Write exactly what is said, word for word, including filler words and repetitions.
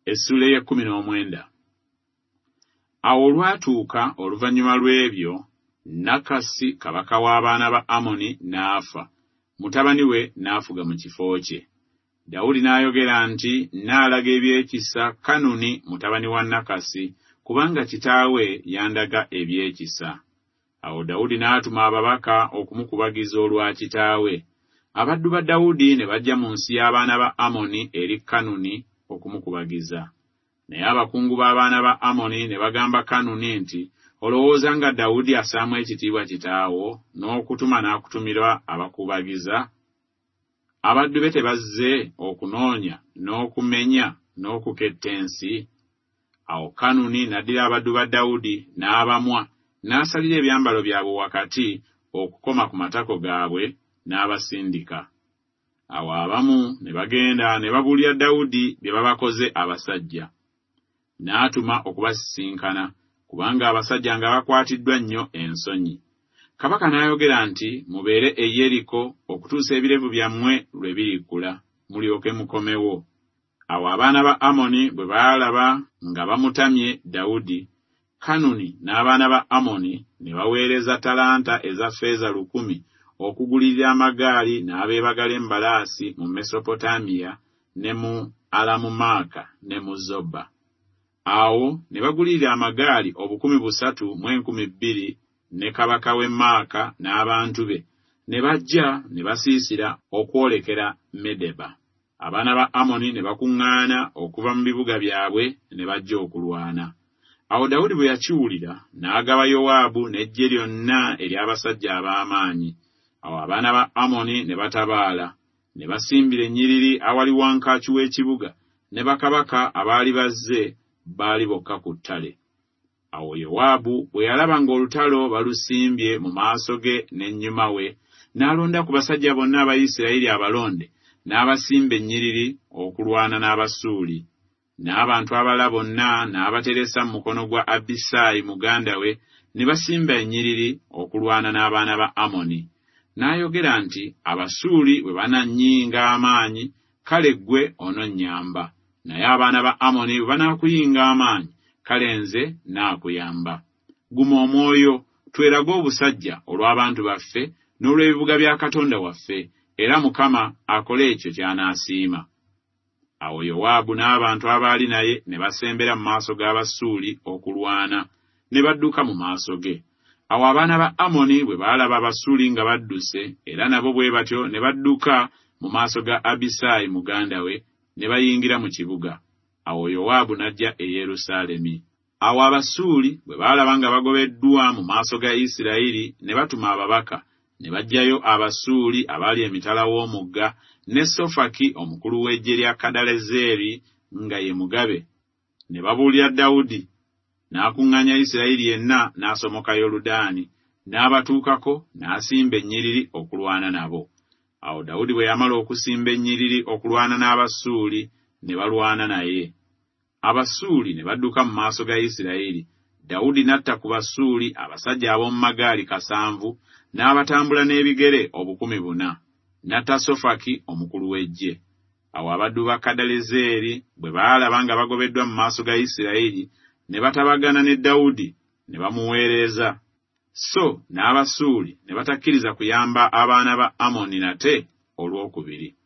Essula y'ekkumi n'omwenda. Awo olwatuuka oluvannyuma lw'ebyo, Nakasi kabaka w'abaana ba Amoni n'afa, mutabani we n'afuga mu kifo kye. Dawudi n'ayogera nti, "Nnaalaga ebyekisa Kanuni mutabani wa Nakasi, kubanga kitaawe yandaga ebyekisa." Awo Dawudi n'atuma ababaka okumukubagiza olwa kitaawe. Abaddu ba Dawudi ne bajja mu nsi y'abaana ba Amoni eri Kanuni okumukubagiza. Naye abakungu b'abaana ba Amoni ne bagamba Kanuni nti, "Olowooza nga Dawudi assaamu ekitiibwa kitaawo n'okutuma n'akutumira abakubagiza? Abaddu be tebazze okunoonya n'okumenya n'okuketta ensi?" Awo Kanuni n'addira abaddu ba Dawudi n'abamwa, n'asalira ebyambalo byabwe wakati okukoma ku matako gaabwe n'abasindika. Awo abamu ne bagenda ne babuulira Dawudi bye babakoze abasajja. N'atuma okubasisinkana, kubanga abasajja nga bakwatiddwa nnyo ensonyi. Kabaka n'ayogera nti, "Mubeere e Yeriko okutuusa ebirevu byammwe lwe birikkula, mulyoke mukomewo." Awo abaana ba Amoni bwe baalaba nga bamutamye Dawudi, Kanuni n'abaana ba Amoni ne baweereza talanta eza ffeeza lukumi okugulirira amagaali n'abeebagala embalaasi mu Mesopotamiya ne mu Alamumaaka ne mu Zoba. Awo ne bagulirira amagaali obukumi busatu mu enkumi bbiri ne kabaka w'e Maaka n'abantu be, ne bajja ne basiisira okwolekera Medeba. Abaana ba Amoni ne bakuŋŋaana okuva mu bibuga byabwe ne bajja okulwana. Awo Dawudi bwe yakiwulira n'agaba Yowaabu n'eggye lyonna ery'abasajja ab'amaanyi. Awo abaana ba Amoni ne batabaala, ne basimbira ennyiriri awali wankaaki w'ekibuga, ne bakabaka abaali bazze baali bokka ku ttale. Awo Yowaabu bwe yalaba ng'olutalo balusimbye mu maaso ge n'ennyuma we, n'alonda ku basajja bonna Abayisirayiri abalonde, n'abasimba ennyiriri okulwana n'Abasuuli. N'abantu abalala bonna n'abateresa mu mukono gwa Abisaayi muganda we, ne basimba ennyiriri okulwana n'abaana ba Amoni. N'ayogera nti, "Abasuuli bwe banannyinga amaanyi, kale ggwe ononnyamba. Naye abaana ba Amoni bwe banaakuyinga amaanyi, kale nze naakuyamba. Guma omwoyo, tweraga obusajja olw'abantu baffe n'olw'ebibuga bya Katonda waffe, era Mukama akole ekyo ky'anaasiima." Awo Yowaabu n'abantu abaali naye ne basembera mu maaso g'Abasuuli okulwana, ne badduka mu maaso ge. Awo abaana ba Amoni bwe baalaba Abasuuli nga badduse, era nabo bwe batyo ne badduka mu maaso ga Abisaayi muganda we, ne bayingira mu kibuga. Awo Yowaabu n'ajja e Yerusaalemi. Awo Abasuuli bwe baalaba nga bagobeddwa mu maaso ga Isirayiri, ne batuma ababaka, ne baggyayo Abasuuli abaali emitala w'omugga, ne Sofaki omukulu w'eggye lya Kadalezeri nga ye mugabe. Ne babuulira Dawudi, n'akuŋŋaanya Isirayiri yenna, n'asomoka Yoludaani, n'abatuukako, n'asimba ennyiriri okulwana nabo. Awo Dawudi bwe yamala okusimba ennyiriri okulwana n'Abasuuli, ne balwana naye. Abasuuli ne badduka mu maaso ga Isirayiri. Dawudi n'atta ku Basuuli abasajja ab'omu magaali kasanvu, n'abatambula n'ebigere obukumi buna. N'atta Sofaki omukulu w'eggye. Awo abaddu ba Kadalezeri bwe baalaba nga bagobeddwa mu maaso ga Isirayiri, ne batabagana ne Dawudi, ne bamuweereza. So n'Abasuuli ne batakkiriza kuyamba abaana ba Amoni nate olwokubiri.